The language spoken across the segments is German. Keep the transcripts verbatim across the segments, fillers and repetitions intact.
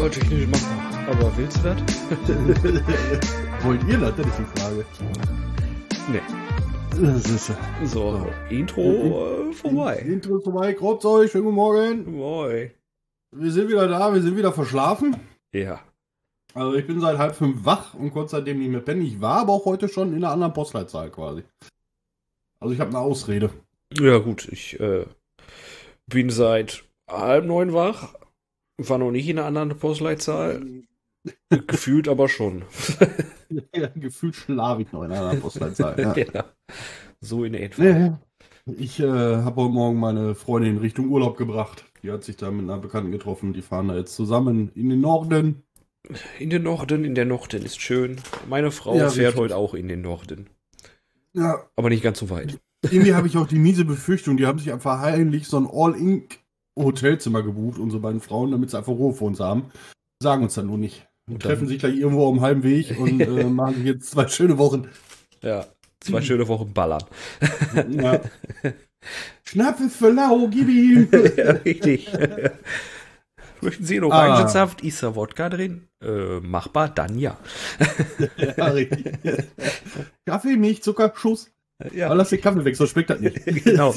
technisch machbar. Aber willst du das? Wollt ihr das? Das ist die Frage. Nee. Das ist So, so. Intro äh, vorbei. Intro ist vorbei. Grüß euch, schönen guten Morgen. Moin. Wir sind wieder da, wir sind wieder verschlafen. Ja. Also ich bin seit halb fünf wach und kurz seitdem nicht mehr pennen. Ich war aber auch heute schon in einer anderen Postleitzahl quasi. Also ich habe eine Ausrede. Ja gut, ich äh, bin seit halb neun wach. War noch nicht in einer anderen Postleitzahl. Gefühlt aber schon. Ja, gefühlt schlafe ich noch in einer anderen Postleitzahl. Ja. Ja. So in etwa. Nee. Ich äh, habe heute Morgen meine Freundin in Richtung Urlaub gebracht. Die hat sich da mit einer Bekannten getroffen. Die fahren da jetzt zusammen in den Norden. In den Norden, in der Norden ist schön. Meine Frau Ja, fährt richtig. heute auch in den Norden. Ja, Aber nicht ganz so weit. irgendwie habe ich auch die miese Befürchtung, die haben sich einfach heimlich so ein All-In-Hotelzimmer gebucht, unsere beiden Frauen, damit sie einfach Ruhe für uns haben. Sagen uns dann nur nicht. Und Und treffen dann- sich gleich irgendwo am halben Weg und äh, machen sich jetzt zwei schöne Wochen. Ja, zwei schöne Wochen ballern. Ja. Schnappe für lau, gib ihm! Ja, richtig. Möchten Sie noch Ah. Orangensaft? Ist da Wodka drin? Äh, machbar, dann ja. Ja, richtig. Kaffee, Milch, Zucker, Schuss. Ja, Aber lass den Kaffee weg, sonst schmeckt das nicht. genau.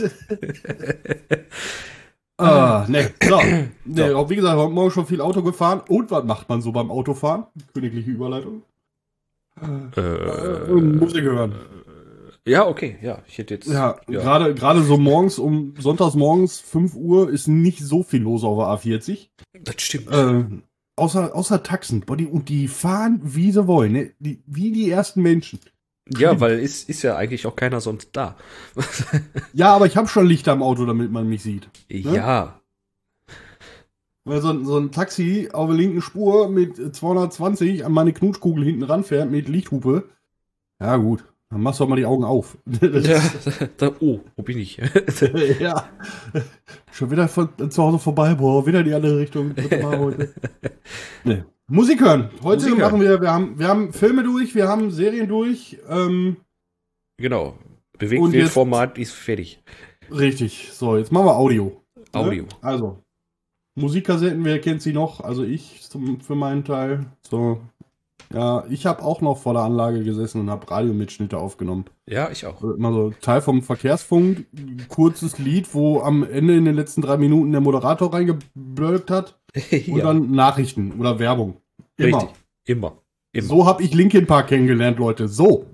Ah, ne, so. Nee, So. auch wie gesagt, heute Morgen schon viel Auto gefahren. Und was macht man so beim Autofahren? Königliche Überleitung. Äh, Äh, Musik hören. ja, okay, ja. Ich hätte jetzt. Ja, ja. gerade gerade so morgens um sonntags morgens fünf Uhr ist nicht so viel los auf der A vierzig. Das stimmt. Äh, außer, außer Taxen. Boah, die, und die fahren, wie sie wollen. Ne? Die, wie die ersten Menschen. Ja, weil ist, ist ja eigentlich auch keiner sonst da. Ja, aber ich habe schon Lichter im Auto, damit man mich sieht. Ja. Weil so, ein- so ein Taxi auf der linken Spur mit zweihundertzwanzig an meine Knutschkugel hinten ranfährt mit Lichthupe. Ja, gut. Dann machst du auch mal die Augen auf. Das ja. ist- Da, oh, wo bin ich? ja. Schon wieder von, zu Hause vorbei, boah, wieder in die andere Richtung. Dritte Mal heute. Nee. Musik hören. Heute Musik hören. machen wir, wir haben, wir haben Filme durch, wir haben Serien durch. Ähm, Genau. Und jetzt- Bewegtbildformat ist fertig. richtig. So, jetzt machen wir Audio. Audio. Ne? Also, Musikkassetten, wer kennt sie noch? Also ich zum, für meinen Teil. So, ja, ich habe auch noch vor der Anlage gesessen und habe Radiomitschnitte aufgenommen. Ja, ich auch. Also immer so Teil vom Verkehrsfunk, ein kurzes Lied, wo am Ende in den letzten drei Minuten der Moderator reingeblökt hat und ja, dann Nachrichten oder Werbung. Immer. richtig. Immer. Immer. So habe ich Linkin Park kennengelernt, Leute. So.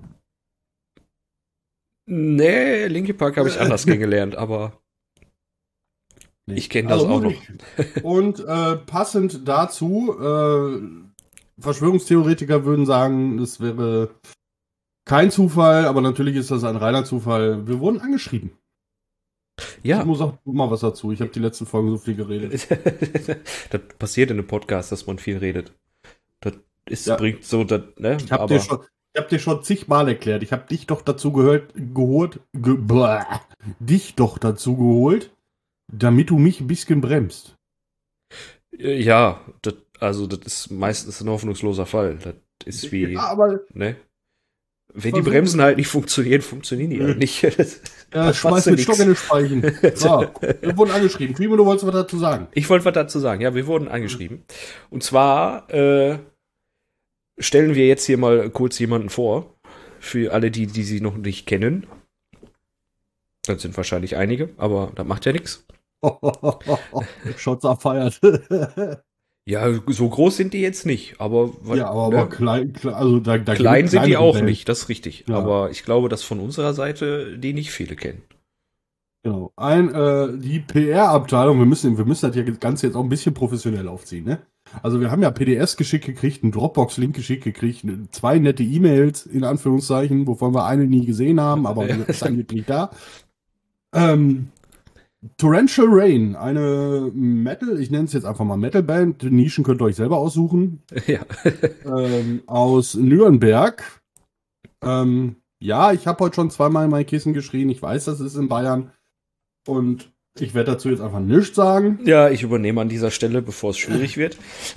Nee, Linkin Park habe ich anders kennengelernt, aber ich kenne das Also auch noch. Musik. Und äh, passend dazu, äh, Verschwörungstheoretiker würden sagen, das wäre kein Zufall, aber natürlich ist das ein reiner Zufall. Wir wurden angeschrieben. Ich Ja, muss auch mal was dazu. Ich habe die letzten Folgen so viel geredet. das passiert in einem Podcast, dass man viel redet. Das ist, Ja. bringt so, das, ne? Ich habe aber dir schon, ich hab dir schon zigmal erklärt. Ich habe dich doch dazu gehört, geholt, ge, bläh, dich doch dazu geholt, damit du mich ein bisschen bremst. äh, ja, das, also das ist meistens ein hoffnungsloser Fall. Das ist wie, Ja, aber ne? Wenn die Versuch- Bremsen halt nicht funktionieren, funktionieren die halt nicht. Das, ja, das schmeiß machst du mit nix. Stock in den Speichen. So, wir wurden angeschrieben. Primo, du wolltest was dazu sagen. Ich wollte was dazu sagen. Ja, wir wurden angeschrieben. Und zwar äh, stellen wir jetzt hier mal kurz jemanden vor. Für alle, die, die sie noch nicht kennen. Das sind wahrscheinlich einige, aber das macht ja nichts. Shots abfeiert. Ja, so groß sind die jetzt nicht, aber, ja, aber, ne? aber klein, klein, also da, da klein gibt sind die kleinere auch Wellen. nicht, das ist richtig. Ja. Aber ich glaube, dass von unserer Seite die nicht viele kennen. Genau. Ein, äh, die P R-Abteilung, wir müssen, wir müssen das ja Ganze jetzt auch ein bisschen professionell aufziehen, ne? Also wir haben ja P D Fs geschickt gekriegt, einen Dropbox-Link geschickt gekriegt, zwei nette E-Mails, in Anführungszeichen, wovon wir eine nie gesehen haben, aber die ist angeblich da. Ähm, Torrential Rain, eine Metal, ich nenne es jetzt einfach mal Metal-Band, die Nischen könnt ihr euch selber aussuchen, Ja. ähm, aus Nürnberg. Ähm, ja, ich habe heute schon zweimal in mein Kissen geschrien, ich weiß, das ist in Bayern. Und ich werde dazu jetzt einfach nichts sagen. Ja, ich übernehme an dieser Stelle, bevor es schwierig wird.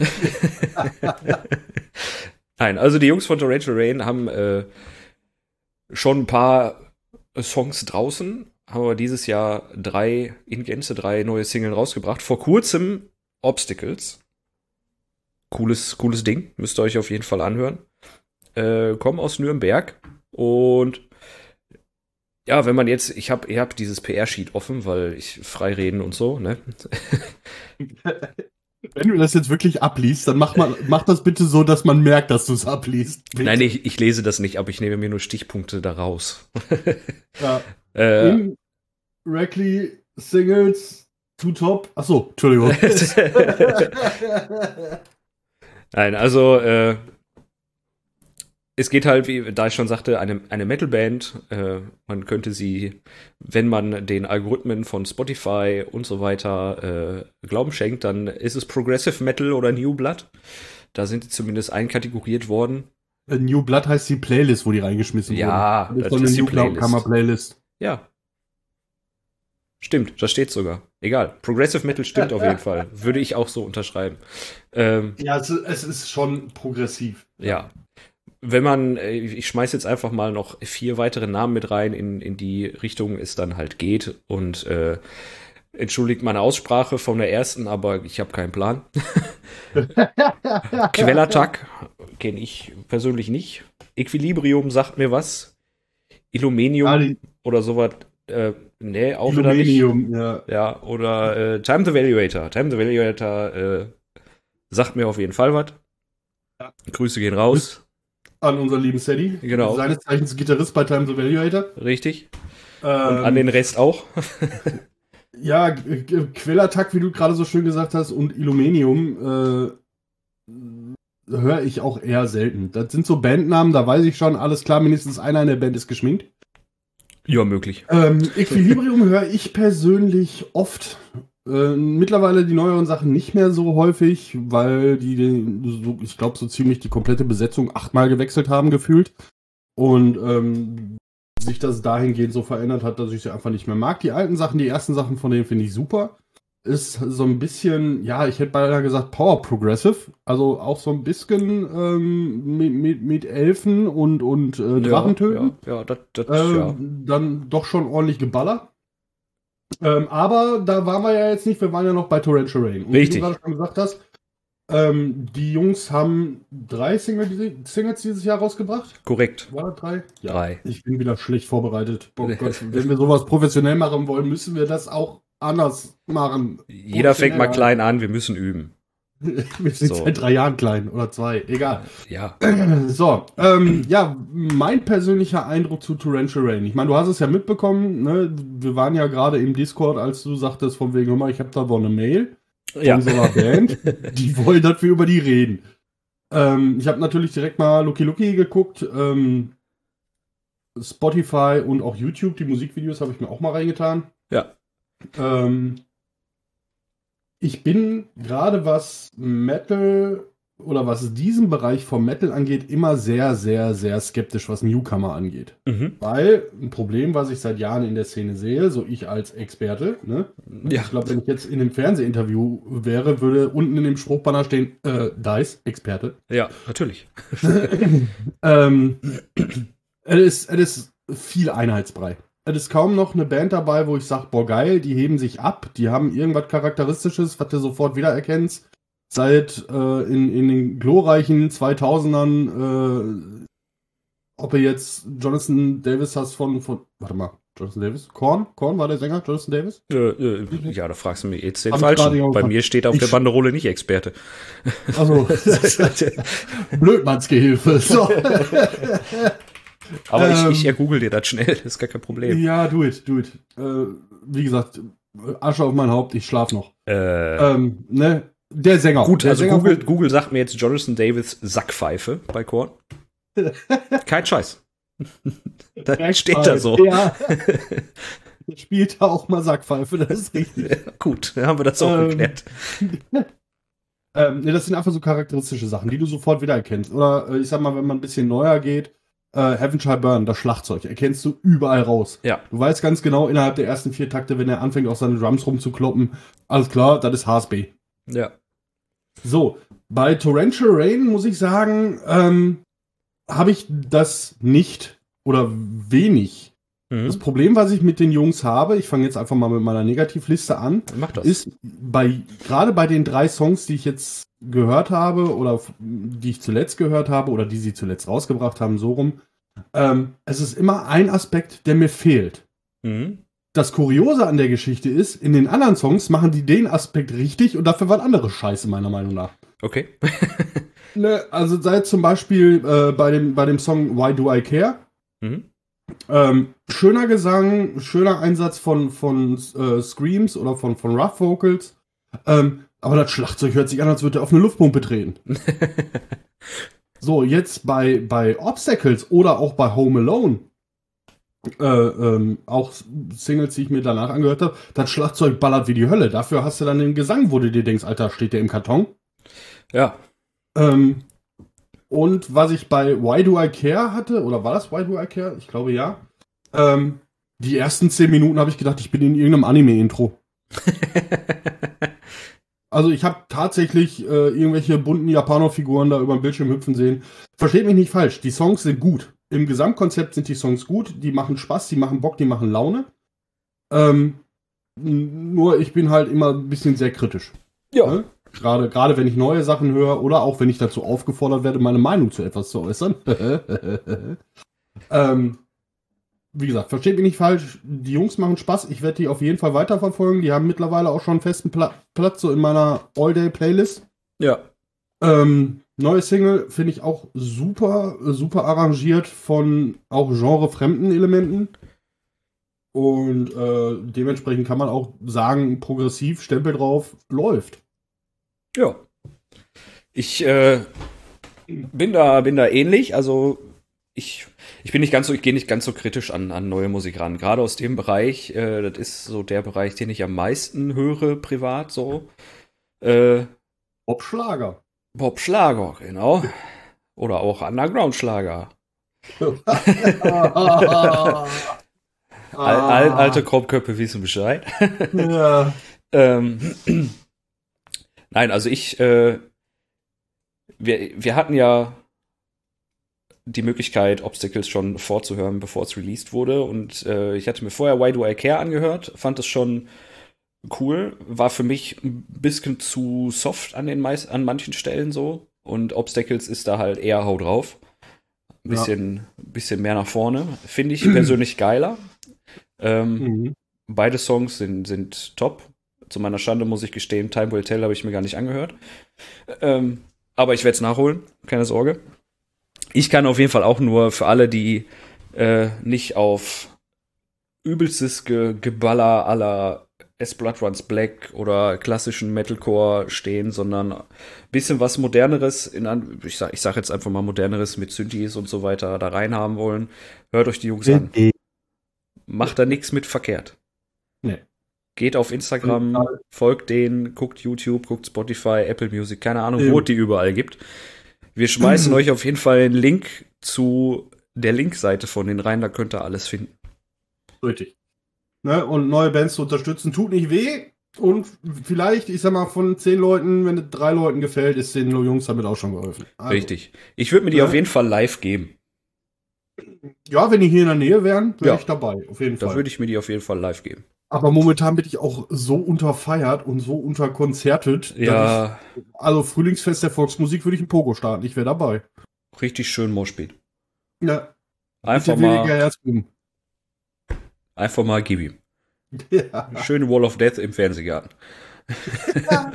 Nein, also die Jungs von Torrential Rain haben äh, schon ein paar Songs draußen, haben aber dieses Jahr drei, in Gänze drei neue Singles rausgebracht. Vor kurzem Obstacles. cooles, cooles Ding. Müsst ihr euch auf jeden Fall anhören. Äh, kommen aus Nürnberg. Und ja, wenn man jetzt, ich habe ich hab dieses P R-Sheet offen, weil ich frei reden und so, ne? Wenn du das jetzt wirklich abliest, dann mach, mal, mach das bitte so, dass man merkt, dass du es abliest. Bitte. Nein, ich, ich lese das nicht, aber ich nehme mir nur Stichpunkte daraus. Ja. äh, In Rackley Singles to Top. Achso, Entschuldigung. Nein, also äh, es geht halt, wie da ich schon sagte, eine, eine Metal-Band. Äh, man könnte sie, wenn man den Algorithmen von Spotify und so weiter äh, Glauben schenkt, dann ist es Progressive Metal oder New Blood. Da sind die zumindest einkategoriert worden. New Blood heißt die Playlist, wo die reingeschmissen ja, wurden. das, das das ist ist eine die New Kammer Playlist. Ja. Stimmt, das steht sogar. Egal. Progressive Metal stimmt auf jeden Fall. Würde ich auch so unterschreiben. Ähm, ja, es, es ist schon progressiv. Ja. Wenn man, ich schmeiß jetzt einfach mal noch vier weitere Namen mit rein, in, in die Richtung es dann halt geht. Und äh, entschuldigt meine Aussprache von der ersten, aber ich habe keinen Plan. Quellattack kenne ich persönlich nicht. Equilibrium sagt mir was. Illuminium Ali, oder sowas. Äh, nee, auch wieder nicht. Illuminium, ja. Ja, oder äh, Time the Valuator. Time the Valuator äh, sagt mir auf jeden Fall was. Ja. Grüße gehen raus. An unseren lieben Sadie. Genau. Seines Zeichens Gitarrist bei Time the Valuator. Richtig. Ähm, Und an den Rest auch. Ja, G- G- Quellattack, wie du gerade so schön gesagt hast, und Illuminium äh, höre ich auch eher selten. Das sind so Bandnamen, da weiß ich schon, alles klar, mindestens einer in der Band ist geschminkt. Ja, möglich. Ähm, Equilibrium höre ich persönlich oft. Äh, mittlerweile die neueren Sachen nicht mehr so häufig, weil die, die so, ich glaube, so ziemlich die komplette Besetzung achtmal gewechselt haben, gefühlt. Und ähm, sich das dahingehend so verändert hat, dass ich sie einfach nicht mehr mag. Die alten Sachen, die ersten Sachen von denen finde ich super. Ist so ein bisschen, ja, ich hätte beinahe gesagt Power Progressive. Also auch so ein bisschen ähm, mit, mit, mit Elfen und, und äh, Drachentöten. Ja, ja, das, das, Ähm, ja. Dann doch schon ordentlich geballert. Ähm, aber da waren wir ja jetzt nicht, wir waren ja noch bei Torrential Rain. Und Richtig. wie du gerade schon gesagt hast, ähm, die Jungs haben drei Single, die, Singles dieses Jahr rausgebracht. Korrekt. War das drei? Ja. Drei. Ich bin wieder schlecht vorbereitet. Oh Gott, wenn wir sowas professionell machen wollen, müssen wir das auch anders machen. Jeder fängt mal klein an, wir müssen üben. Wir sind So. seit drei Jahren klein oder zwei, egal. Ja. So, ähm, ja, mein persönlicher Eindruck zu Torrential Rain. Ich meine, du hast es ja mitbekommen, ne? Wir waren ja gerade im Discord, als du sagtest, von wegen, hör mal, ich habe da wohl eine Mail von Ja. so einer Band, die wollen, dass wir über die reden. Ähm, ich habe natürlich direkt mal Lucky Lucky geguckt, ähm, Spotify und auch YouTube, die Musikvideos habe ich mir auch mal reingetan. Ja. Ähm, ich bin gerade was Metal oder was diesen Bereich vom Metal angeht, immer sehr, sehr, sehr skeptisch, was Newcomer angeht. Mhm. Weil ein Problem, was ich seit Jahren in der Szene sehe, so ich als Experte, ne? Ja. Ich glaube, wenn ich jetzt in einem Fernsehinterview wäre, würde unten in dem Spruchbanner stehen, äh, Dice, Experte. Ja, natürlich. ähm, es ist, es ist viel Einheitsbrei. Es ist kaum noch eine Band dabei, wo ich sage, boah geil, die heben sich ab, die haben irgendwas Charakteristisches, was du sofort wiedererkennst. Seit äh, in, in den glorreichen zweitausendern, äh, ob er jetzt Jonathan Davis hast von, von, warte mal, Jonathan Davis? Korn? Korn war der Sänger, Jonathan Davis? Äh, äh, ja, da fragst du mich jetzt den Hab ich gerade Falschen. auch Bei gefragt. mir steht auf Ich- der Banderole nicht Experte. Also, Blödmannsgehilfe. So. Aber Ähm. ich, ich ergoogle dir das schnell, das ist gar kein Problem. Ja, do it, do it. Äh, wie gesagt, Asche auf mein Haupt, ich schlaf noch. Äh, Ähm, ne? Der Sänger. gut, der also Sänger Google, von- Google sagt mir jetzt Jonathan Davis Sackpfeife bei Korn. Kein Scheiß. Da steht da so. Ja. Spielt da auch mal Sackpfeife, das ist richtig. Ja, gut, dann haben wir das auch Ähm. geklärt. Ähm, ne, das sind einfach so charakteristische Sachen, die du sofort wiedererkennst. Oder äh, ich sag mal, wenn man ein bisschen neuer geht, äh, Heaven Shall Burn, das Schlagzeug, erkennst du überall raus. Ja. Du weißt ganz genau, innerhalb der ersten vier Takte, wenn er anfängt, auf seine Drums rumzukloppen, alles klar, das ist H S B. Ja. So, bei Torrential Rain muss ich sagen, ähm, habe ich das nicht oder wenig Das Problem, was ich mit den Jungs habe, ich fange jetzt einfach mal mit meiner Negativliste an, Mach das. ist bei gerade bei den drei Songs, die ich jetzt gehört habe oder f- die ich zuletzt gehört habe oder die sie zuletzt rausgebracht haben, so rum, ähm, es ist immer ein Aspekt, der mir fehlt. Mhm. Das Kuriose an der Geschichte ist, in den anderen Songs machen die den Aspekt richtig und dafür war andere Scheiße, meiner Meinung nach. Okay. Ne, also sei zum Beispiel äh, bei, dem, bei dem Song Why Do I Care? Mhm. Ähm, schöner Gesang, schöner Einsatz von, von äh, Screams oder von, von Rough Vocals. Ähm, aber das Schlagzeug hört sich an, als würde er auf eine Luftpumpe treten. So, jetzt bei, bei Obstacles oder auch bei Home Alone, äh, ähm, auch Singles, die ich mir danach angehört habe, das Schlagzeug ballert wie die Hölle. Dafür hast du dann den Gesang, wo du dir denkst, Alter, steht der im Karton? Ja. Ähm, und was ich bei Why Do I Care hatte, oder war das Why Do I Care? Ich glaube ja. Ähm, die ersten zehn Minuten habe ich gedacht, ich bin in irgendeinem Anime-Intro. Also ich habe tatsächlich äh, irgendwelche bunten Japaner-Figuren da über den Bildschirm hüpfen sehen. Versteht mich nicht falsch, die Songs sind gut. Im Gesamtkonzept sind die Songs gut, die machen Spaß, die machen Bock, die machen Laune. Ähm, n- nur ich bin halt immer ein bisschen sehr kritisch. Ja. Ne? Gerade, gerade wenn ich neue Sachen höre oder auch wenn ich dazu aufgefordert werde, meine Meinung zu etwas zu äußern. ähm, wie gesagt, versteht mich nicht falsch, die Jungs machen Spaß, ich werde die auf jeden Fall weiterverfolgen. Die haben mittlerweile auch schon einen festen Pla Platz so in meiner All-Day-Playlist. Ja. Ähm, neue Single finde ich auch super, super arrangiert von auch genrefremden Elementen. Und äh, dementsprechend kann man auch sagen, progressiv, Stempel drauf, läuft. Ja. Ich äh, bin da, bin da ähnlich. Also ich, ich bin nicht ganz so, ich gehe nicht ganz so kritisch an, an neue Musik ran. Gerade aus dem Bereich, äh, das ist so der Bereich, den ich am meisten höre, privat so. Äh, Pop-Schlager. Pop-Schlager, genau. Oder auch Underground-Schlager. Al, al, alte Kropfköpfe wissen Bescheid. Ja. ähm, Nein, also ich, äh, wir, wir hatten ja die Möglichkeit, Obstacles schon vorzuhören, bevor es released wurde. Und äh, ich hatte mir vorher Why Do I Care angehört, fand es schon cool, war für mich ein bisschen zu soft an den meist, an manchen Stellen so. Und Obstacles ist da halt eher hau drauf. Ein bisschen, ja. bisschen mehr nach vorne. Finde ich persönlich geiler. Ähm, mhm. Beide Songs sind, sind top. Zu meiner Schande muss ich gestehen, Time Will Tell habe ich mir gar nicht angehört. Ähm, aber ich werde es nachholen, keine Sorge. Ich kann auf jeden Fall auch nur für alle, die äh, nicht auf übelstes Ge Geballer aller As Blood Runs Black oder klassischen Metalcore stehen, sondern ein bisschen was Moderneres, in an ich sag, ich sag jetzt einfach mal Moderneres mit Synthes und so weiter da reinhaben wollen, hört euch die Jungs an. Macht da nichts mit verkehrt. Nee. Geht auf Instagram, folgt denen, guckt YouTube, guckt Spotify, Apple Music, keine Ahnung, wo es die überall gibt. Wir schmeißen euch auf jeden Fall einen Link zu der Linkseite von den rein, da könnt ihr alles finden. Richtig. Ne, und neue Bands zu unterstützen, tut nicht weh. Und vielleicht, ich sag mal, von zehn Leuten, wenn es drei Leuten gefällt, ist den Jungs damit auch schon geholfen. Also, richtig. Ich würde mir die ja. auf jeden Fall live geben. Ja, wenn die hier in der Nähe wären, wäre ja. ich dabei. Auf jeden da Fall. Da würde ich mir die auf jeden Fall live geben. Aber momentan bin ich auch so unterfeiert und so unterkonzertet. Ja. Ich, also Frühlingsfest der Volksmusik würde ich in Pogo starten. Ich wäre dabei. Richtig schön Moshpit. Ja. Einfach mal. Einfach mal gib ihm. Ja. Schöne Wall of Death im Fernsehgarten. Ja.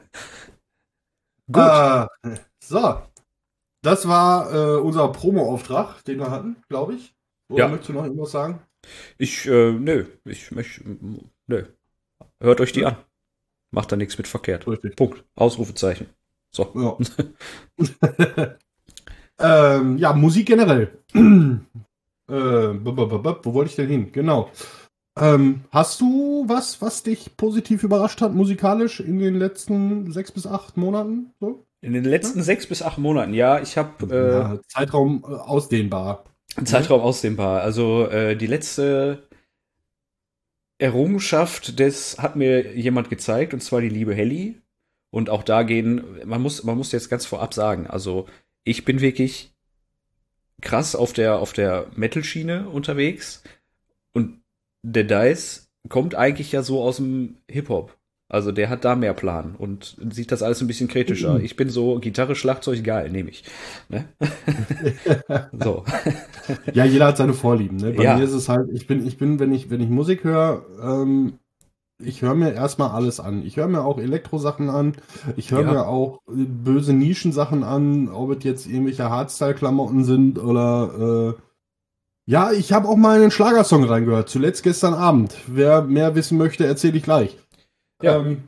Gut. Äh, so. Das war äh, unser Promo-Auftrag, den wir hatten, glaube ich. Oder ja. möchtest du noch irgendwas sagen? Ich, äh, nö. Ich möchte, nö. Hört euch die ja. an. Macht da nichts mit verkehrt. Richtig. Punkt. Ausrufezeichen. So. Ja, ähm, ja Musik generell. äh, wo wollte ich denn hin? Genau. Ähm, hast du was, was dich positiv überrascht hat, musikalisch in den letzten sechs bis acht Monaten? So? In den letzten ja? sechs bis acht Monaten, ja. Ich habe äh, ja, Zeitraum äh, ausdehnbar. Zeitraum ausdehnbar. Also äh, die letzte Errungenschaft, das hat mir jemand gezeigt, und zwar die liebe Helly. Und auch da gehen, man muss, man muss jetzt ganz vorab sagen, also ich bin wirklich krass auf der, auf der Metal-Schiene unterwegs. Und der Dice kommt eigentlich ja so aus dem Hip-Hop. Also der hat da mehr Plan und sieht das alles ein bisschen kritischer. Ich bin so Gitarre, Schlagzeug, geil, nehme ich. Ne? So. Ja, jeder hat seine Vorlieben. Ne? Bei Ja. mir ist es halt, ich bin, ich bin, wenn ich, wenn ich Musik höre, ähm, ich höre mir erstmal alles an. Ich höre mir auch Elektrosachen an. Ich höre Ja. mir auch äh, böse Nischensachen an, ob es jetzt irgendwelche Hardstyle-Klamotten sind oder äh, ja, ich habe auch mal in einen Schlagersong reingehört. Zuletzt gestern Abend. Wer mehr wissen möchte, erzähle ich gleich. Ja. Ähm,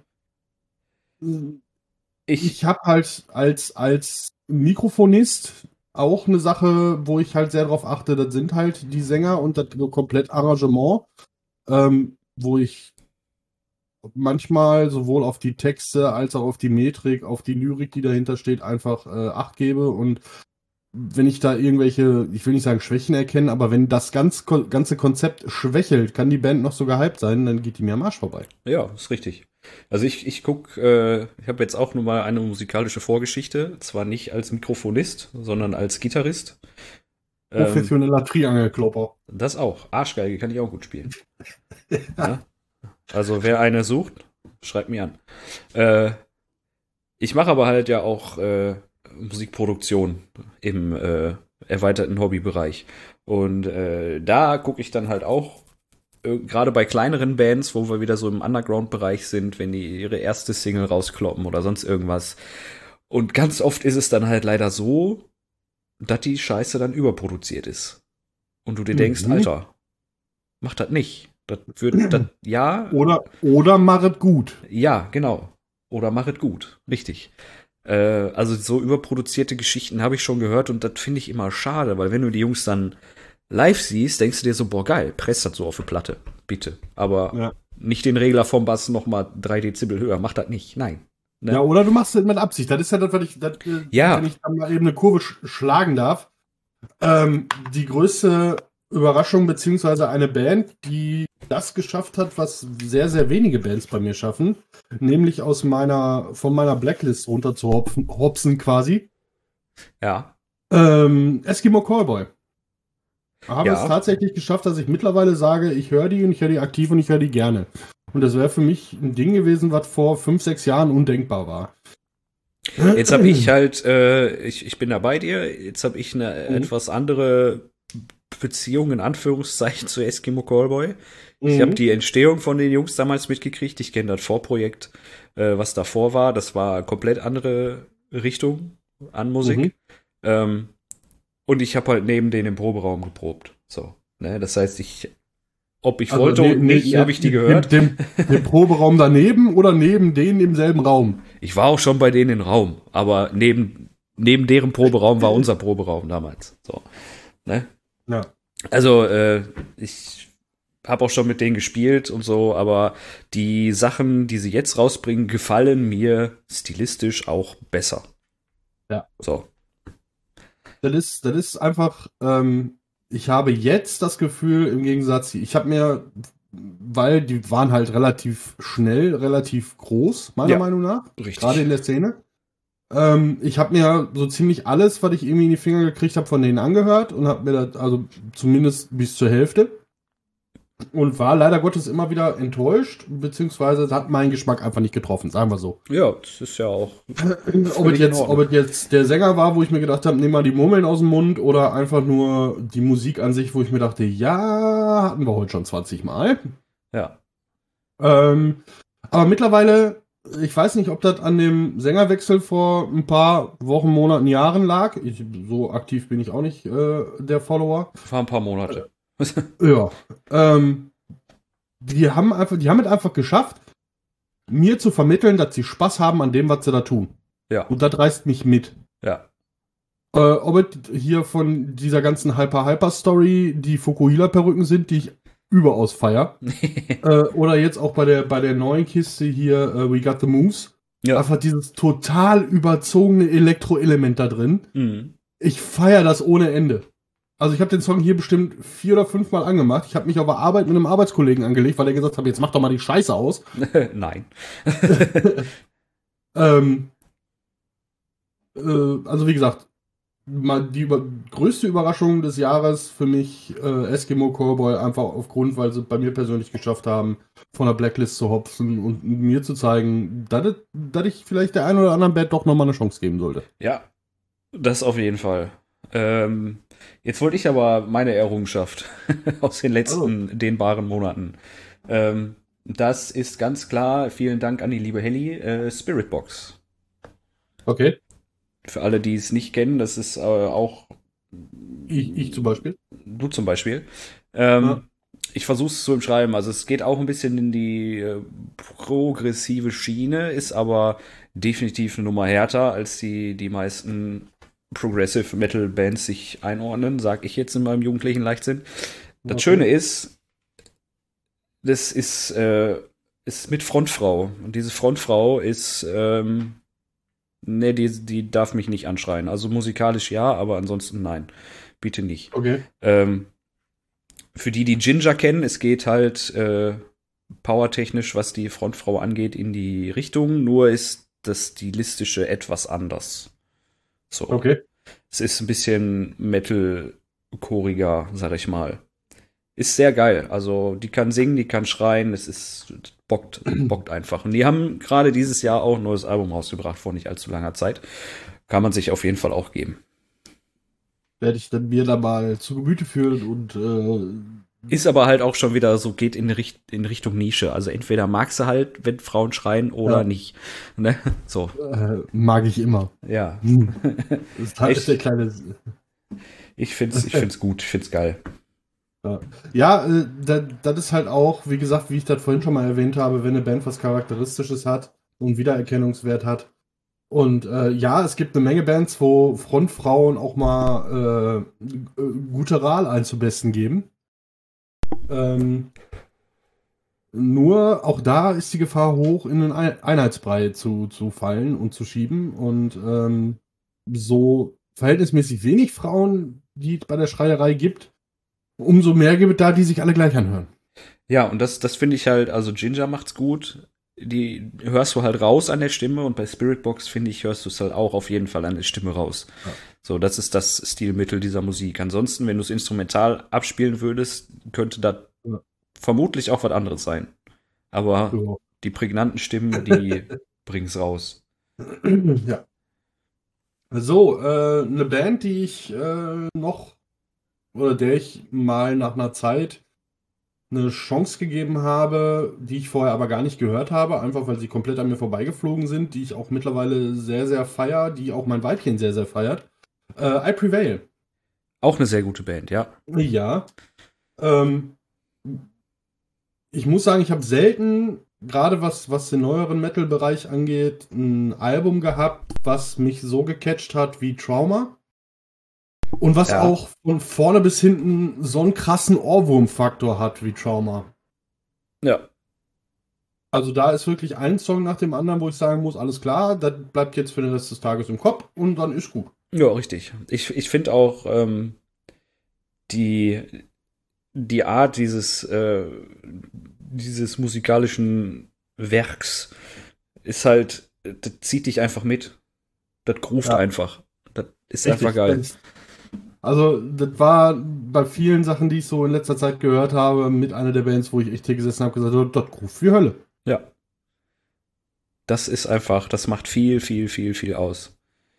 Ich, ich habe halt als, als Mikrofonist auch eine Sache, wo ich halt sehr drauf achte. Das sind halt die Sänger und das komplett Arrangement, ähm, wo ich manchmal sowohl auf die Texte als auch auf die Metrik, auf die Lyrik, die dahinter steht, einfach äh, Acht gebe. Und wenn ich da irgendwelche, ich will nicht sagen Schwächen erkenne, aber wenn das ganz, ganze Konzept schwächelt, kann die Band noch so gehypt sein, dann geht die mir am Arsch vorbei. ja, ist richtig. Also ich, ich gucke, äh, ich habe jetzt auch nur mal eine musikalische Vorgeschichte, zwar nicht als Mikrofonist, sondern als Gitarrist. Ähm, Professioneller Triangelklopper. das auch. Arschgeige kann ich auch gut spielen. Ja? Also wer eine sucht, schreibt mir an. Äh, ich mache aber halt ja auch äh, Musikproduktion im äh, erweiterten Hobbybereich. Und äh, da gucke ich dann halt auch, äh, gerade bei kleineren Bands, wo wir wieder so im Underground-Bereich sind, wenn die ihre erste Single rauskloppen oder sonst irgendwas. Und ganz oft ist es dann halt leider so, dass die Scheiße dann überproduziert ist. Und du dir denkst, Mhm. Alter, mach das nicht. Das wird, das, ja, Oder, oder machet gut. ja, genau. Oder mach es gut. Richtig. Äh, also so überproduzierte Geschichten habe ich schon gehört und das finde ich immer schade, weil wenn du die Jungs dann live siehst, denkst du dir so, boah, geil, presst das so auf die Platte. Bitte. Aber Ja. nicht den Regler vom Bass noch mal drei Dezibel höher. Mach das nicht. Nein. Ne? Ja, oder du machst es mit Absicht. Das ist ja das, was ich, das, äh, Ja. wenn ich dann mal eben eine Kurve sch schlagen darf. Ähm, die größte Überraschung, beziehungsweise eine Band, die das geschafft hat, was sehr, sehr wenige Bands bei mir schaffen, nämlich aus meiner, von meiner Blacklist runter zu hopfen, hopsen quasi. Ja. Ähm, Eskimo Callboy. Habe Ja. es tatsächlich geschafft, dass ich mittlerweile sage, ich höre die und ich höre die aktiv und ich höre die gerne. Und das wäre für mich ein Ding gewesen, was vor fünf, sechs Jahren undenkbar war. Jetzt habe ich halt, äh, ich, ich bin da bei dir, jetzt habe ich eine Mhm. etwas andere Beziehung in Anführungszeichen zu Eskimo Callboy. Ich Mhm. habe die Entstehung von den Jungs damals mitgekriegt. Ich kenne das Vorprojekt, äh, was davor war. Das war komplett andere Richtung an Musik. Mhm. Ähm, und ich habe halt neben denen im Proberaum geprobt. So, ne? Das heißt, ich, ob ich Also wollte ne- und ne- nicht, ne- habe ich die gehört. Dem, dem, dem Proberaum daneben oder neben denen im selben Raum? Ich war auch schon bei denen im Raum, aber neben, neben deren Proberaum war unser Proberaum damals. So, ne? Ja. Also, äh, ich habe auch schon mit denen gespielt und so, aber die Sachen, die sie jetzt rausbringen, gefallen mir stilistisch auch besser. Ja. So. Das ist, das ist einfach, ähm, ich habe jetzt das Gefühl, im Gegensatz, ich habe mir, weil die waren halt relativ schnell, relativ groß, meiner Ja. Meinung nach, Richtig. gerade in der Szene. Ähm, ich habe mir so ziemlich alles, was ich irgendwie in die Finger gekriegt habe, von denen angehört und habe mir das, also zumindest bis zur Hälfte. Und war leider Gottes immer wieder enttäuscht, beziehungsweise hat meinen Geschmack einfach nicht getroffen, sagen wir so. Ja, das ist ja auch. Ob es, jetzt, ob es jetzt der Sänger war, wo ich mir gedacht habe, nimm mal die Murmeln aus dem Mund, oder einfach nur die Musik an sich, wo ich mir dachte, ja, hatten wir heute schon zwanzig Mal. Ja. Ähm, aber mittlerweile, ich weiß nicht, ob das an dem Sängerwechsel vor ein paar Wochen, Monaten, Jahren lag. Ich, so aktiv bin ich auch nicht äh, der Follower. War ein paar Monate. Ja. Ähm, die haben einfach, die haben es einfach geschafft, mir zu vermitteln, dass sie Spaß haben an dem, was sie da tun. Ja. Und das reißt mich mit. Ja. Äh, ob es hier von dieser ganzen Hyper-Hyper-Story die Fukuhila-Perücken sind, die ich überaus feier. äh, oder jetzt auch bei der, bei der neuen Kiste hier, uh, We Got the Moves. Ja. Einfach dieses total überzogene Elektroelement da drin. Mhm. Ich feier das ohne Ende. Also ich habe den Song hier bestimmt vier oder fünf Mal angemacht. Ich habe mich auf der Arbeit mit einem Arbeitskollegen angelegt, weil er gesagt hat, jetzt mach doch mal die Scheiße aus. Nein. ähm, äh, also wie gesagt, mal die über, größte Überraschung des Jahres für mich äh, Eskimo Callboy, einfach aufgrund, weil sie bei mir persönlich geschafft haben, von der Blacklist zu hopfen und mir zu zeigen, dass, es- dass ich vielleicht der einen oder anderen Band doch nochmal eine Chance geben sollte. Ja, das auf jeden Fall. Ähm, jetzt wollte ich aber meine Errungenschaft aus den Also, letzten dehnbaren Monaten. Ähm, das ist ganz klar, vielen Dank an die liebe Helly, äh, Spiritbox. okay. Für alle, die es nicht kennen, das ist äh, auch Ich, ich zum Beispiel. du zum Beispiel. Ja, Ähm, ich versuche es zu umschreiben. Also es geht auch ein bisschen in die äh, progressive Schiene, ist aber definitiv eine Nummer härter, als die, die meisten Progressive Metal Bands sich einordnen, sag ich jetzt in meinem jugendlichen Leichtsinn. Das okay. Schöne ist, das ist, äh, ist mit Frontfrau. Und diese Frontfrau ist, ähm, ne, die, die darf mich nicht anschreien. Also musikalisch ja, aber ansonsten nein. Bitte nicht. Okay. Ähm, für die, die Ginger kennen, es geht halt äh, powertechnisch, was die Frontfrau angeht, in die Richtung. Nur ist das Stilistische etwas anders. So. Okay. Es ist ein bisschen Metal-choriger, sag ich mal. Ist sehr geil. Also, die kann singen, die kann schreien. Es ist bockt, bockt einfach. Und die haben gerade dieses Jahr auch ein neues Album rausgebracht, vor nicht allzu langer Zeit. Kann man sich auf jeden Fall auch geben. Werde ich dann mir da mal zu Gemüte führen und äh, Ist aber halt auch schon wieder so, geht in, Richt in Richtung Nische. Also entweder magst du halt, wenn Frauen schreien, oder ja, nicht. Ne? So, äh, mag ich immer. ja. Hm. Das ist der Echt, kleine. ich find's, ich find's gut, ich find's geil. Ja, ja äh, da- das ist halt auch, wie gesagt, wie ich das vorhin schon mal erwähnt habe, wenn eine Band was Charakteristisches hat und Wiedererkennungswert hat. Und äh, ja, es gibt eine Menge Bands, wo Frontfrauen auch mal äh, g- äh, Guttural einzubesten geben. Ähm, Nur auch da ist die Gefahr hoch, in einen Ein- Einheitsbrei zu, zu fallen und zu schieben. Und ähm, so verhältnismäßig wenig Frauen, die es bei der Schreierei gibt, umso mehr gibt es da, die sich alle gleich anhören. Ja, und das, das finde ich halt, also Ginger macht's gut. Die hörst du halt raus an der Stimme und bei Spiritbox, finde ich, hörst du es halt auch auf jeden Fall an der Stimme raus. Ja. So, das ist das Stilmittel dieser Musik. Ansonsten, wenn du es instrumental abspielen würdest, könnte das Ja. vermutlich auch was anderes sein. Aber So. die prägnanten Stimmen, die bringen's raus. Ja. So, äh, eine Band, die ich äh, noch oder der ich mal nach einer Zeit eine Chance gegeben habe, die ich vorher aber gar nicht gehört habe, einfach weil sie komplett an mir vorbeigeflogen sind, die ich auch mittlerweile sehr, sehr feier, die auch mein Weibchen sehr, sehr feiert. Äh, I Prevail. Auch eine sehr gute Band, ja. Ja. Ähm, Ich muss sagen, ich habe selten, gerade was, was den neueren Metal-Bereich angeht, ein Album gehabt, was mich so gecatcht hat wie Trauma. Und was Ja. auch von vorne bis hinten so einen krassen Ohrwurm-Faktor hat wie Trauma. Ja. Also da ist wirklich ein Song nach dem anderen, wo ich sagen muss, alles klar, das bleibt jetzt für den Rest des Tages im Kopf und dann ist gut. Ja, richtig. Ich, ich finde auch ähm, die, die Art dieses, äh, dieses musikalischen Werks ist halt, das zieht dich einfach mit. Das groovt Ja, einfach. Das ist einfach richtig. geil. Das, also das war bei vielen Sachen, die ich so in letzter Zeit gehört habe, mit einer der Bands, wo ich echt hier gesessen habe, gesagt, habe, das groovt wie Hölle. Ja. Das ist einfach, das macht viel, viel, viel, viel aus.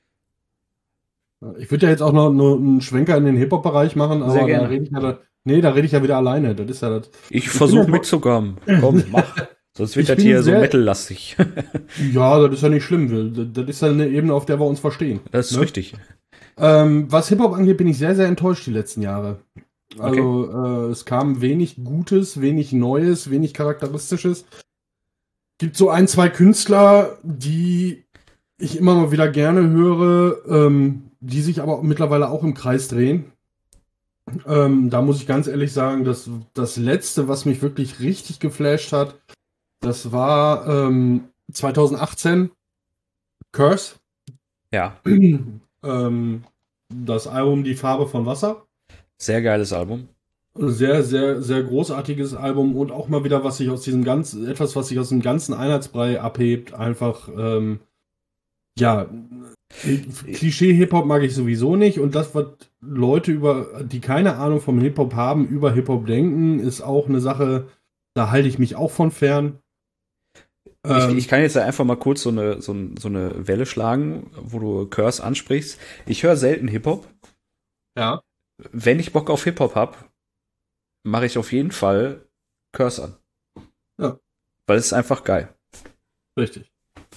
Ich würde ja jetzt auch noch nur einen Schwenker in den Hip-Hop-Bereich machen, Sehr aber da gerne. rede ich ja, da, nee, da rede ich ja wieder alleine. Das ist ja das. Ich Ich bin ja, versuche mitzukommen. Komm, mach. Sonst wird ich das bin hier so sehr, metal-lastig. ja, das ist ja nicht schlimm. Das, das ist ja eine Ebene, auf der wir uns verstehen. Das ist Ne? richtig. Ähm, was Hip-Hop angeht, bin ich sehr, sehr enttäuscht die letzten Jahre. Okay. Also, äh, es kam wenig Gutes, wenig Neues, wenig Charakteristisches. Gibt so ein, zwei Künstler, die ich immer mal wieder gerne höre, ähm, die sich aber mittlerweile auch im Kreis drehen. Ähm, da muss ich ganz ehrlich sagen, dass das letzte, was mich wirklich richtig geflasht hat, das war ähm, zwanzig achtzehn Curse. Ja. ähm, Das Album Die Farbe von Wasser. Sehr geiles Album. Sehr, sehr, sehr großartiges Album und auch mal wieder, was sich aus diesem ganzen, etwas, was sich aus dem ganzen Einheitsbrei abhebt, einfach, ähm, ja, Klischee-Hip-Hop mag ich sowieso nicht und das, was Leute, über, die keine Ahnung vom Hip-Hop haben, über Hip-Hop denken, ist auch eine Sache, da halte ich mich auch von fern. Ich, Ähm, ich kann jetzt einfach mal kurz so eine, so, so eine Welle schlagen, wo du Curse ansprichst. Ich höre selten Hip-Hop. ja. Wenn ich Bock auf Hip-Hop habe, mache ich auf jeden Fall Curse an. Ja. Weil es ist einfach geil. Richtig.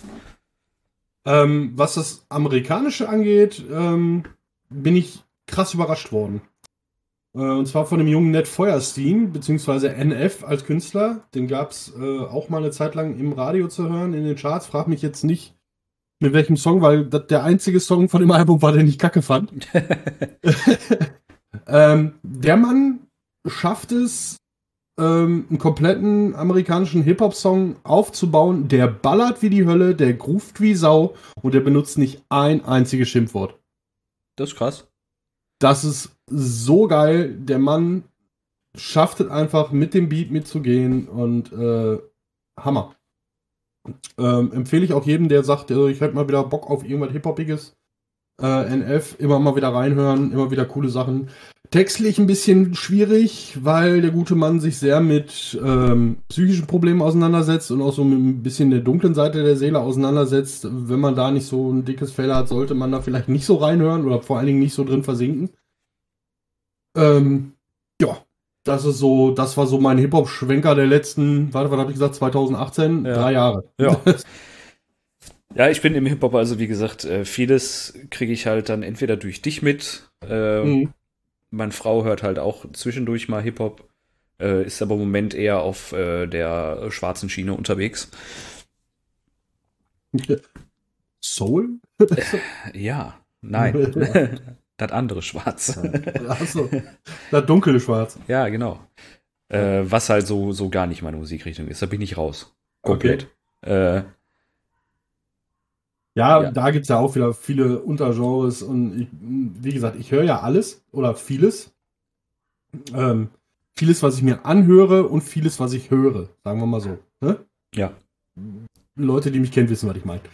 Ähm, was das Amerikanische angeht, ähm, bin ich krass überrascht worden. Äh, und zwar von dem jungen Ned Feuerstein, beziehungsweise N F als Künstler. Den gab es äh, auch mal eine Zeit lang im Radio zu hören, in den Charts. Frag mich jetzt nicht, mit welchem Song, weil das der einzige Song von dem Album war, den ich kacke fand. ähm, der Mann schafft es, ähm, einen kompletten amerikanischen Hip-Hop-Song aufzubauen, der ballert wie die Hölle, der groovt wie Sau und der benutzt nicht ein einziges Schimpfwort. Das ist krass. Das ist so geil. Der Mann schafft es einfach, mit dem Beat mitzugehen und äh, Hammer. Ähm, empfehle ich auch jedem, der sagt, äh, ich hätte mal wieder Bock auf irgendwas Hip-Hopiges. Äh, N F, immer mal wieder reinhören, immer wieder coole Sachen. Textlich ein bisschen schwierig, weil der gute Mann sich sehr mit ähm, psychischen Problemen auseinandersetzt und auch so mit ein bisschen der dunklen Seite der Seele auseinandersetzt. Wenn man da nicht so ein dickes Fell hat, sollte man da vielleicht nicht so reinhören oder vor allen Dingen nicht so drin versinken. Ähm, ja, das ist so, das war so mein Hip-Hop-Schwenker der letzten, warte, was habe ich gesagt, zwanzig achtzehn, Ja. drei Jahre. Ja. Ja, ich bin im Hip-Hop, also wie gesagt, äh, vieles kriege ich halt dann entweder durch dich mit. Äh, Mhm. Meine Frau hört halt auch zwischendurch mal Hip-Hop, äh, ist aber im Moment eher auf äh, der schwarzen Schiene unterwegs. Soul? Ja, nein. Das andere Schwarz. Achso, das dunkle Schwarz. Ja, genau. Äh, was halt so, so gar nicht meine Musikrichtung ist. Da bin ich raus. Komplett. Okay. Äh, Ja, Ja. da gibt es ja auch wieder viele Untergenres und ich, wie gesagt, ich höre ja alles oder vieles. Ähm, vieles, was ich mir anhöre und vieles, was ich höre, sagen wir mal so. Ne? ja. Leute, die mich kennen, wissen, was ich meine.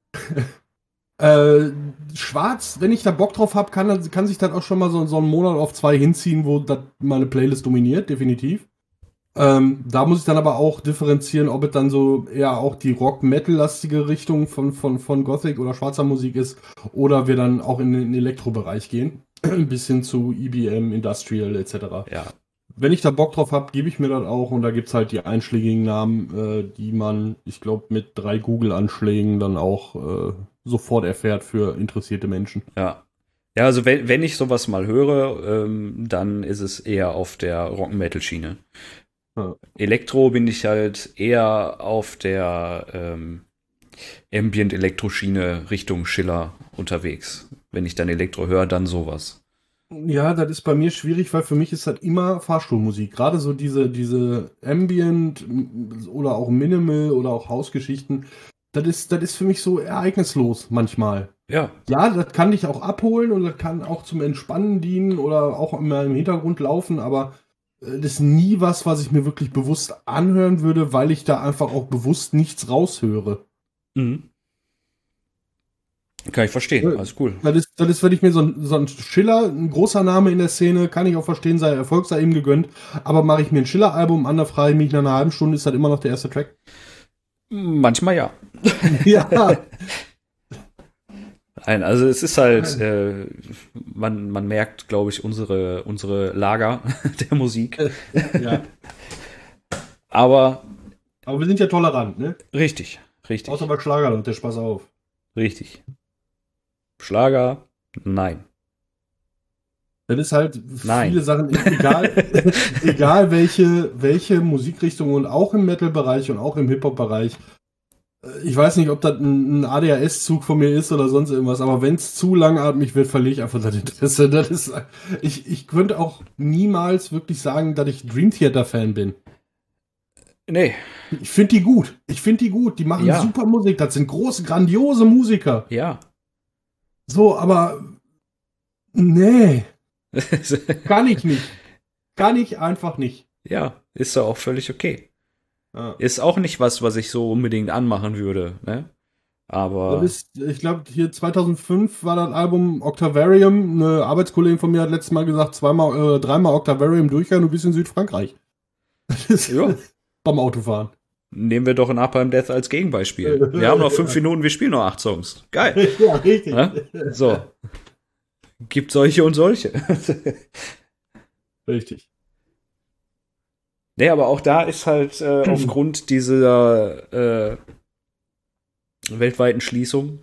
äh, Schwarz, wenn ich da Bock drauf habe, kann, kann sich dann auch schon mal so, so einen Monat auf zwei hinziehen, wo das meine Playlist dominiert, definitiv. Ähm, da muss ich dann aber auch differenzieren, ob es dann so eher auch die Rock-Metal-lastige Richtung von, von, von Gothic oder schwarzer Musik ist oder wir dann auch in den Elektrobereich gehen. Bis hin zu E B M, Industrial et cetera. Ja. Wenn ich da Bock drauf habe, gebe ich mir das auch und da gibt es halt die einschlägigen Namen, äh, die man, ich glaube, mit drei Google-Anschlägen dann auch äh, sofort erfährt für interessierte Menschen. Ja. Ja, also wenn, wenn ich sowas mal höre, ähm, dann ist es eher auf der Rock'n'Metal-Schiene. Ja. Elektro bin ich halt eher auf der ähm, Ambient-Elektro-Schiene Richtung Schiller unterwegs. Wenn ich dann Elektro höre, dann sowas. Ja, das ist bei mir schwierig, weil für mich ist das immer Fahrstuhlmusik. Gerade so diese, diese Ambient oder auch Minimal oder auch Hausgeschichten, das ist, das ist für mich so ereignislos manchmal. Ja. Ja, das kann dich auch abholen und das kann auch zum Entspannen dienen oder auch immer im Hintergrund laufen, aber äh, das ist nie was, was ich mir wirklich bewusst anhören würde, weil ich da einfach auch bewusst nichts raushöre. Mhm. Kann ich verstehen, Ja. alles cool. Das ist, das ist, wenn ich mir so ein, so ein Schiller, ein großer Name in der Szene, kann ich auch verstehen, sei Erfolg sei ihm gegönnt. Aber mache ich mir ein Schiller-Album an, da frage ich mich nach einer halben Stunde, ist das immer noch der erste Track? Manchmal ja. Ja. Nein, also es ist halt, äh, man, man merkt, glaube ich, unsere, unsere Lager der Musik. Ja. Aber Aber wir sind ja tolerant, ne? richtig, richtig, Außer bei Schlager, und der Spaß auf. richtig. Schlager, nein. Das ist halt Nein. viele Sachen, egal, egal welche, welche Musikrichtung und auch im Metal-Bereich und auch im Hip-Hop-Bereich. Ich weiß nicht, ob das ein, ein A D H S-Zug von mir ist oder sonst irgendwas, aber wenn es zu langatmig wird, verliere ich einfach das Interesse. Das ist, ich, ich könnte auch niemals wirklich sagen, dass ich Dream Theater-Fan bin. Nee. Ich finde die gut. Ich finde die gut. Die machen Ja. super Musik. Das sind große, grandiose Musiker. Ja. So, aber nee, kann ich nicht. Kann ich einfach nicht. Ja, ist doch auch völlig okay. Ja. Ist auch nicht was, was ich so unbedingt anmachen würde, ne? Aber Das ist, ich glaube, hier zweitausendfünf war das Album Octavarium. Eine Arbeitskollegin von mir hat letztes Mal gesagt, zweimal, äh, dreimal Octavarium durchhören, du bist in Südfrankreich. Das ist ja, beim Autofahren. nehmen wir doch ein Napalm Death als Gegenbeispiel. Wir haben noch fünf Minuten, wir spielen noch acht Songs. Geil. Ja, richtig. Ja? So. Gibt solche und solche. Richtig. Nee, aber auch da ist halt äh, aufgrund dieser äh, weltweiten Schließung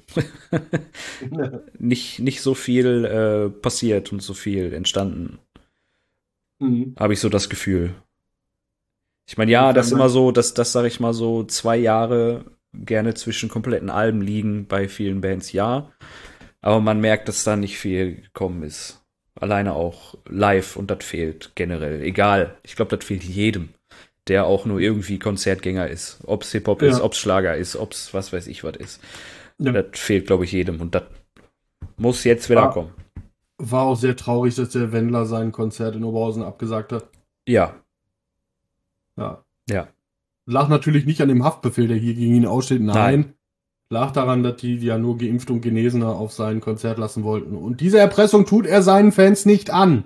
nicht, nicht so viel äh, passiert und so viel entstanden. Mhm. Habe ich so das Gefühl. Ich meine, ja, das ist immer so, dass das, sag ich mal, so zwei Jahre gerne zwischen kompletten Alben liegen bei vielen Bands, ja. Aber man merkt, dass da nicht viel gekommen ist. Alleine auch live und das fehlt generell. Egal. Ich glaube, das fehlt jedem, der auch nur irgendwie Konzertgänger ist. Ob es Hip-Hop Ja. ist, ob es Schlager ist, ob es was weiß ich was ist. Ja. Das fehlt, glaube ich, jedem. Und das muss jetzt wieder War, kommen. war auch sehr traurig, dass der Wendler sein Konzert in Oberhausen abgesagt hat. Ja. Ja. Ja. Lag natürlich nicht an dem Haftbefehl, der hier gegen ihn aussteht. Nein. Nein. Lag daran, dass die ja nur Geimpfte und Genesene auf sein Konzert lassen wollten. Und diese Erpressung tut er seinen Fans nicht an.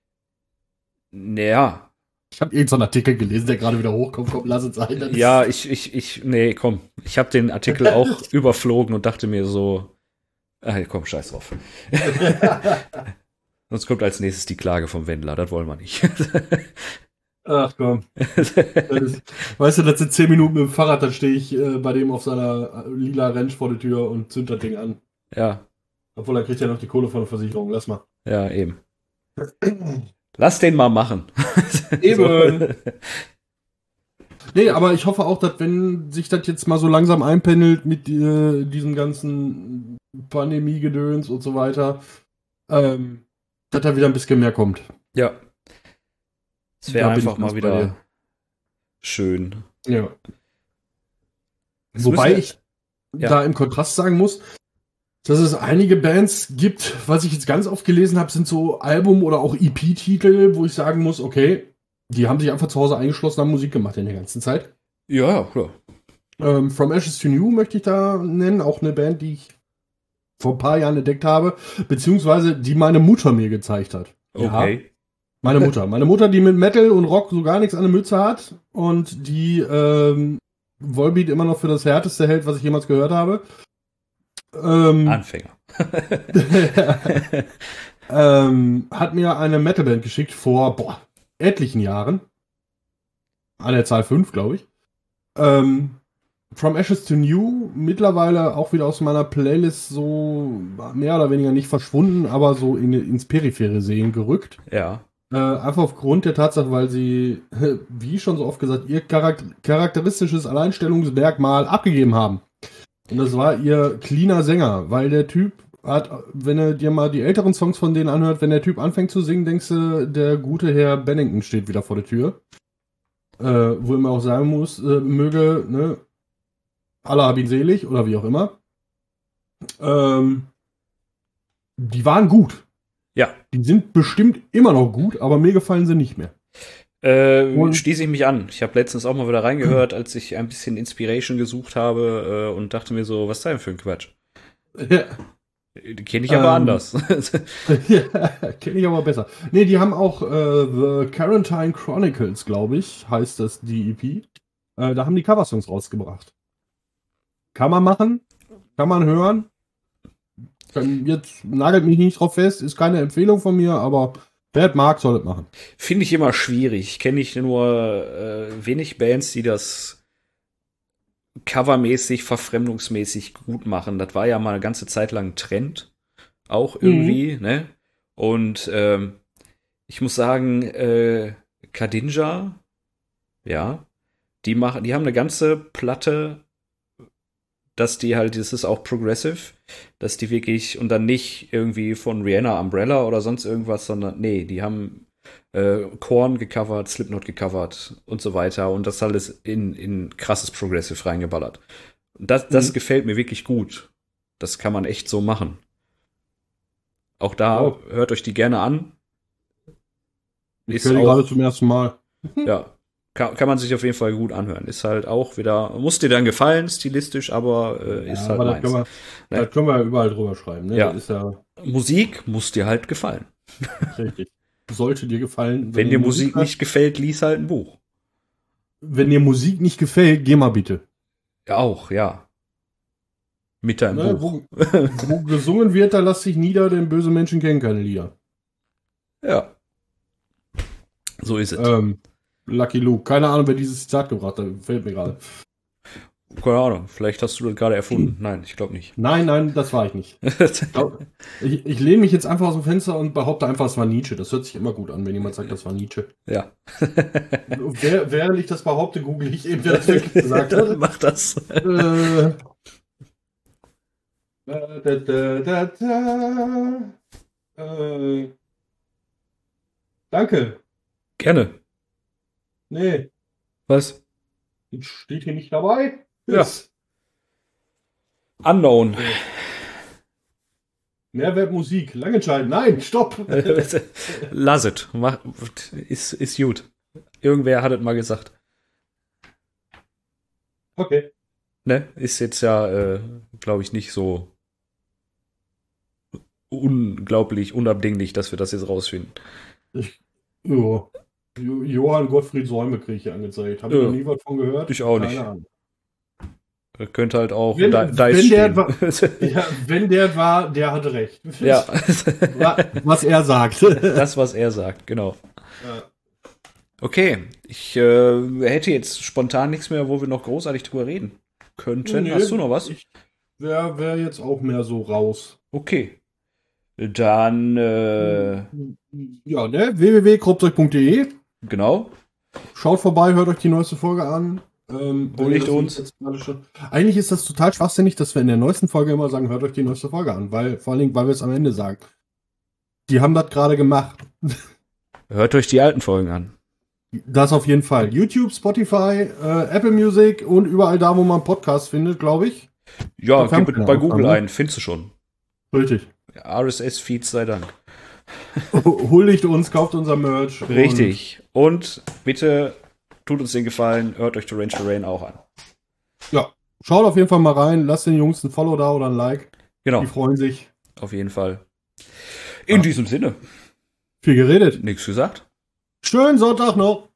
Ja. Ich habe irgendeinen Artikel gelesen, der gerade wieder hochkommt. Komm, lass es sein. Das Ja, ist- ich, ich, ich, nee, komm. Ich habe den Artikel auch überflogen und dachte mir so, ah, komm, scheiß drauf. Sonst kommt als nächstes die Klage vom Wendler, das wollen wir nicht. Ach komm. Das ist, weißt du, das sind zehn Minuten mit dem Fahrrad, dann stehe ich äh, bei dem auf seiner äh, lila Ranch vor der Tür und zünd das Ding an. Ja, Obwohl, er kriegt ja noch die Kohle von der Versicherung. Lass mal. ja, eben. Lass den mal machen. Eben. Nee, aber ich hoffe auch, dass wenn sich das jetzt mal so langsam einpendelt mit äh, diesem ganzen Pandemie-Gedöns und so weiter, ähm, dass da wieder ein bisschen mehr kommt. Ja. Es wäre Da bin einfach ich mal ganz bei wieder dir. schön. Ja. Es Wobei müssen- ich Ja. da im Kontrast sagen muss, dass es einige Bands gibt, was ich jetzt ganz oft gelesen habe, sind so Album- oder auch E P-Titel, wo ich sagen muss, okay, die haben sich einfach zu Hause eingeschlossen, haben Musik gemacht in der ganzen Zeit. Ja, ja, klar. Ähm, From Ashes to New möchte ich da nennen, auch eine Band, die ich vor ein paar Jahren entdeckt habe, beziehungsweise die meine Mutter mir gezeigt hat. Ja, Okay. meine Mutter. Meine Mutter, die mit Metal und Rock so gar nichts an der Mütze hat und die ähm, Volbeat immer noch für das härteste hält, was ich jemals gehört habe. Ähm, Anfänger. ähm, hat mir eine Metalband geschickt vor boah, etlichen Jahren. An der Zahl fünf, glaube ich. Ähm, From Ashes to New, mittlerweile auch wieder aus meiner Playlist so mehr oder weniger nicht verschwunden, aber so in, ins periphere Sehen gerückt. Ja. Äh, einfach aufgrund der Tatsache, weil sie, wie schon so oft gesagt, ihr charak charakteristisches Alleinstellungsmerkmal abgegeben haben. Und das war ihr cleaner Sänger, weil der Typ hat, wenn du dir mal die älteren Songs von denen anhört, wenn der Typ anfängt zu singen, denkst du, der gute Herr Bennington steht wieder vor der Tür. Äh, wo immer auch sagen muss, äh, möge, ne, Allah hab ihn selig oder wie auch immer. Ähm, die waren gut. Ja. Die sind bestimmt immer noch gut, aber mir gefallen sie nicht mehr. Äh, Und- schließe ich mich an. Ich habe letztens auch mal wieder reingehört, als ich ein bisschen Inspiration gesucht habe äh, und dachte mir so, was ist denn für ein Quatsch? Ja. Die kenne ich aber Ähm, anders. Ja, kenne ich aber besser. Nee, die haben auch äh, The Quarantine Chronicles, glaube ich, heißt das die E P. Äh, da haben die Coversongs rausgebracht. Kann man machen, kann man hören. Kann, jetzt nagelt mich nicht drauf fest, ist keine Empfehlung von mir, aber wer es mag, soll es machen. Finde ich immer schwierig. Ich kenne nicht nur äh, wenig Bands, die das covermäßig, verfremdungsmäßig gut machen. Das war ja mal eine ganze Zeit lang ein Trend. Auch irgendwie, ne? Und ähm, ich muss sagen, äh, Kadinja, ja, die machen, die haben eine ganze Platte, dass die halt, das ist auch progressive, dass die wirklich, und dann nicht irgendwie von Rihanna Umbrella oder sonst irgendwas, sondern nee, die haben äh, Korn gecovert, Slipknot gecovert und so weiter und das alles in, in krasses Progressive reingeballert. Und das, das Mhm. gefällt mir wirklich gut. Das kann man echt so machen. Auch da Wow. hört euch die gerne an. Ich Ist höre die auch- gerade zum ersten Mal. Ja, Kann, kann man sich auf jeden Fall gut anhören. Ist halt auch wieder, muss dir dann gefallen, stilistisch, aber äh, ist Ja, halt aber das meins. können, wir, Ne? das können wir überall drüber schreiben. Ne? Ja. Das ist ja Musik muss dir halt gefallen. richtig. Sollte dir gefallen. Wenn dir Musik nicht gefällt, lies halt ein Buch. Wenn dir Musik nicht gefällt, geh mal bitte. Ja, auch, ja. Mit deinem Ne? Buch. Wo, wo gesungen wird, da lass dich nieder, denn böse Menschen kennen keine Lieder. Ja. So ist es. Ähm, Lucky Luke. Keine Ahnung, wer dieses Zitat gebracht hat. Fällt mir gerade. Keine Ahnung, vielleicht hast du das gerade erfunden. Nein, ich glaube nicht. Nein, nein, das war ich nicht. Ich, ich lehne mich jetzt einfach aus dem Fenster und behaupte einfach, es war Nietzsche. Das hört sich immer gut an, wenn jemand sagt, das war Nietzsche. Ja. Wer, während ich das behaupte, google ich eben, wer das wirklich gesagt hat. Mach das. Äh, da, da, da, da, äh, danke. Gerne. Nee, Was? steht hier nicht dabei. Ja. Unknown. Mehrwert Musik. Langenscheid. Nein, stopp. Lass es. Mach, ist, ist gut. Irgendwer hat es mal gesagt. Okay. Ne? Ist jetzt ja, äh, glaube ich, nicht so unglaublich, unabdinglich, dass wir das jetzt rausfinden. Ich, jo. Jo- Johann Gottfried Säume kriege ich hier angezeigt. Habe ich Ja. noch nie was von gehört. Ich auch Keine nicht. Ahnung. Das könnte halt auch Wenn- Di- Dice wenn der stehen. Ja, wenn der war, der hatte recht. Ja. Was er sagt. Das, was er sagt, genau. Ja. Okay, ich äh, hätte jetzt spontan nichts mehr, wo wir noch großartig drüber reden könnten. Nee, Hast du noch was? Ich wäre wär jetzt auch mehr so raus. Okay. Dann, äh, Ja, ne? w w w punkt kropzeug punkt de. genau. Schaut vorbei, hört euch die neueste Folge an. Ähm, wenn Huldigt ihr das uns. jetzt gerade schon- Eigentlich ist das total schwachsinnig, dass wir in der neuesten Folge immer sagen, hört euch die neueste Folge an, weil vor allen Dingen, weil wir es am Ende sagen. Die haben das gerade gemacht. Hört euch die alten Folgen an. Das auf jeden Fall. YouTube, Spotify, äh, Apple Music und überall da, wo man Podcasts findet, glaube ich. Ja, Da kam gib keiner bei auf, Google ne? ein, findest du schon. Richtig. R S S-Feeds sei Dank. Huldigt uns, kauft unser Merch. Richtig. Und bitte tut uns den Gefallen, hört euch Range to Rain auch an. Und, ja, schaut auf jeden Fall mal rein. Lasst den Jungs ein Follow da oder ein Like. Genau, Die freuen sich. auf jeden Fall. In Ja. diesem Sinne, Viel geredet. nichts gesagt. Schönen Sonntag noch.